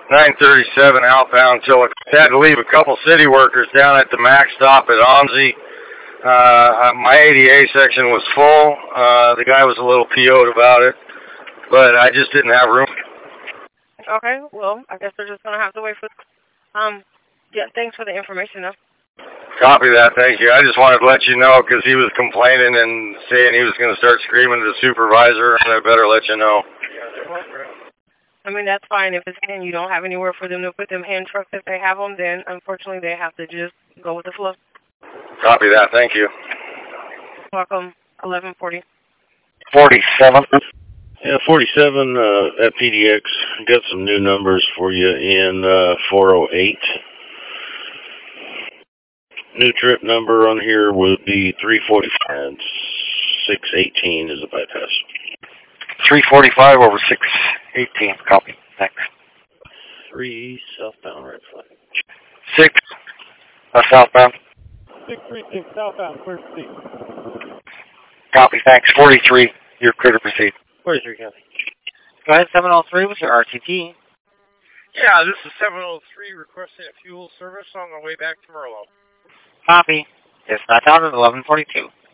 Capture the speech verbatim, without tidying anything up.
nine thirty-seven outbound Chillicothe. Had to leave a couple city workers down at the Max stop at Omzi. Uh, my A D A section was full. Uh, the guy was a little P O'd about it, but I just didn't have room. Okay, well, I guess we're just going to have to wait for... Um, yeah, thanks for the information, though. Copy that, thank you. I just wanted to let you know because he was complaining and saying he was going to start screaming to the supervisor, and I better let you know. I mean, that's fine. If it's and you don't have anywhere for them to put them hand trucks if they have them, then unfortunately they have to just go with the flow. Copy that, thank you. Welcome, eleven forty. forty-seven. Yeah, forty-seven uh, at P D X. Got some new numbers for you in uh, four oh eight. New trip number on here would be three forty-five, and six eighteen is a bypass. three forty-five over six eighteen, copy, thanks. three southbound, right flag. six uh, southbound. six three six southbound, clear to proceed. Copy, thanks. forty-three, you're clear to proceed. forty-three, copy. Go ahead, seven oh three, what's your R T T? Yeah, this is seven oh three requesting a fuel service on the way back to Merlo. Copy. Dispatch out at eleven forty-two.